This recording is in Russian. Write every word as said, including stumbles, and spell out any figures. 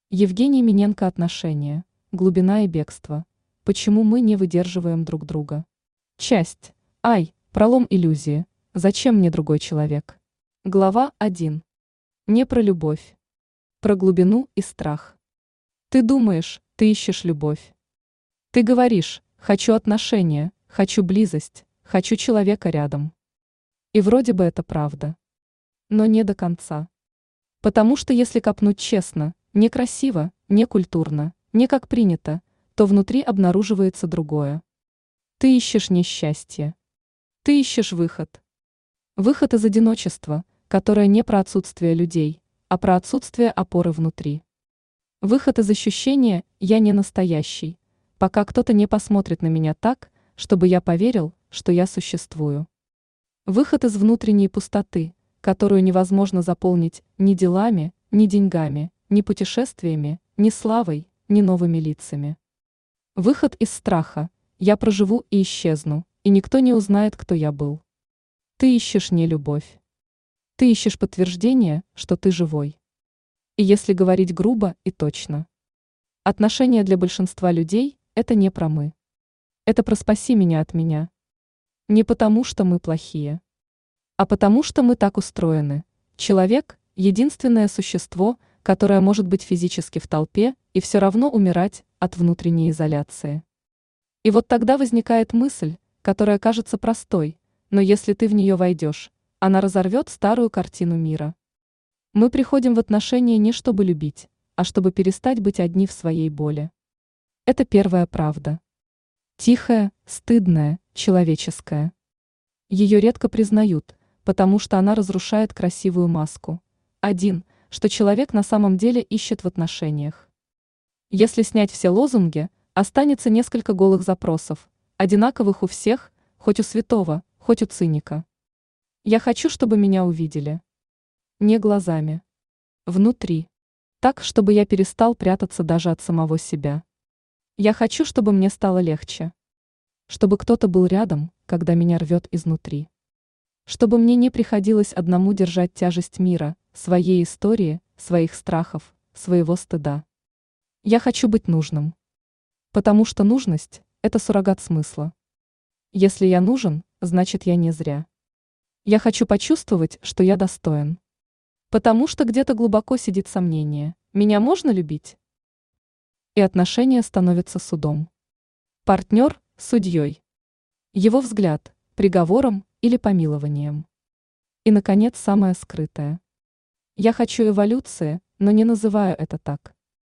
Евгений Миненко. Отношения, глубина и бегство. Почему мы не выдерживаем друг друга? Часть. Ай, пролом иллюзии. Зачем мне другой человек? Глава один. Не про любовь. Про глубину и страх. Ты думаешь, ты ищешь любовь. Ты говоришь, хочу отношения, хочу близость, хочу человека рядом. И вроде бы это правда. Но не до конца. Потому что если копнуть честно, некрасиво, некультурно, не как принято, то внутри обнаруживается другое. Ты ищешь несчастье. Ты ищешь выход. Выход из одиночества, которое не про отсутствие людей, а про отсутствие опоры внутри. Выход из ощущения «я не настоящий», пока кто-то не посмотрит на меня так, чтобы я поверил, что я существую. Выход из внутренней пустоты, которую невозможно заполнить ни делами, ни деньгами, ни путешествиями, ни славой, ни новыми лицами. Выход из страха «я проживу и исчезну, и никто не узнает, кто я был». Ты ищешь не любовь. Ты ищешь подтверждение, что ты живой. И если говорить грубо и точно. Отношения для большинства людей – это не про «мы». Это про «спаси меня от меня». Не потому, что мы плохие, а потому, что мы так устроены. Человек – единственное существо, которое может быть физически в толпе и все равно умирать от внутренней изоляции. И вот тогда возникает мысль, которая кажется простой, но если ты в нее войдешь, она разорвет старую картину мира. Мы приходим в отношения не чтобы любить, а чтобы перестать быть одни в своей боли. Это первая правда. Тихая, стыдная, человеческая. Ее редко признают, потому что она разрушает красивую маску. Один, что человек на самом деле ищет в отношениях. Если снять все лозунги, останется несколько голых запросов, одинаковых у всех, хоть у святого, хоть у циника. Я хочу, чтобы меня увидели. Не глазами. Внутри. Так, чтобы я перестал прятаться даже от самого себя. Я хочу, чтобы мне стало легче. Чтобы кто-то был рядом, когда меня рвет изнутри. Чтобы мне не приходилось одному держать тяжесть мира, своей истории, своих страхов, своего стыда. Я хочу быть нужным. Потому что нужность – это суррогат смысла. Если я нужен, значит я не зря. Я хочу почувствовать, что я достоин. Потому что где-то глубоко сидит сомнение, меня можно любить? И отношения становятся судом. Партнер – судьей. Его взгляд – приговором или помилованием. И, наконец, самое скрытое. Я хочу эволюции, но не называю это так.